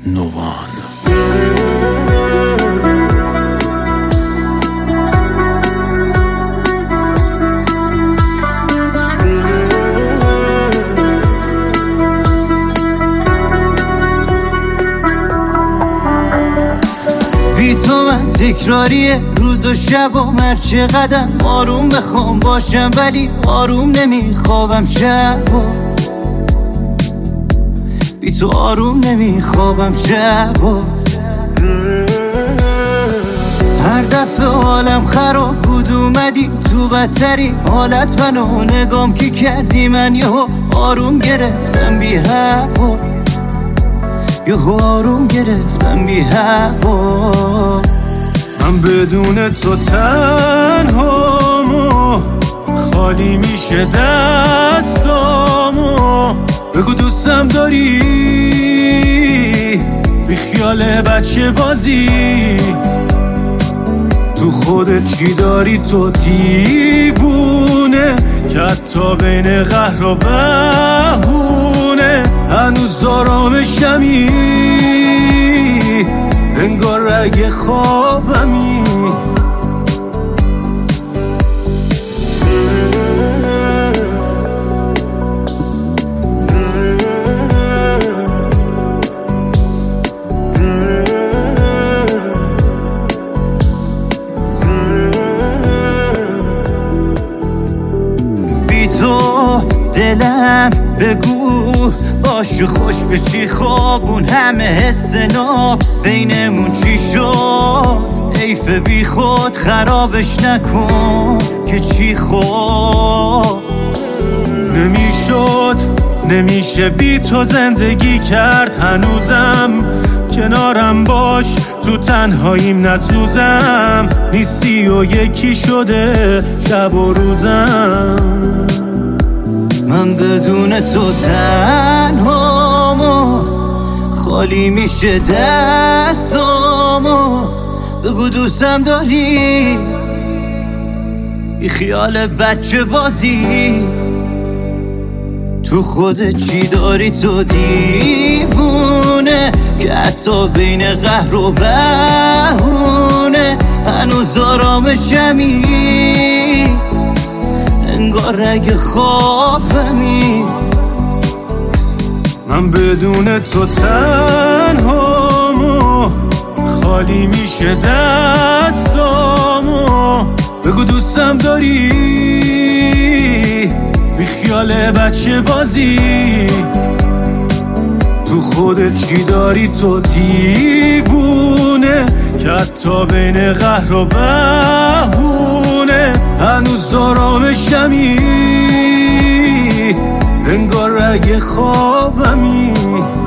نوان. بی تو من تکراریه روز و شب و مرچه قدم آروم بخوام باشم ولی آروم نمیخوابم شب و بی تو آروم نمیخوابم شب و هر دفعه حالم خراب بود اومدی تو بدترین حالت منو نگام که کردی من یهو آروم گرفتم بی هوا یهو آروم گرفتم بی هوا من بدون تو تنهامو خالی میشه دستامو بگو دوستم داری بی خیال بچه بازی تو خودت چی داری تو دیوونه که حتی بین قهر و بهونه هنوز آرامشمی انگار رگ خوابمی دلم بگو باش خوش به چی خوابون همه حس ناب بینمون چی شد حیف بی خود خرابش نکن که چی خود نمیشه بی تو زندگی کرد هنوزم کنارم باش تو تنهاییم نسوزم نیستی و یکی شده شب و روزم من بدون تو تنهامو خالی میشه دستامو بگو دوستم داری بی خیال بچه بازی تو خودت چی داری تو دیوونه که حتی بین قهر و بهونه هنوز آرامشمی انگار رگ خوابمی من بدون تو تنهامو خالی میشه دستامو بگو دوستم داری بی خیال بچه بازی تو خودت چی داری تو دیوونه که حتی بین قهر و بهونه هنوز آرامشمی انگار رگ خوابمی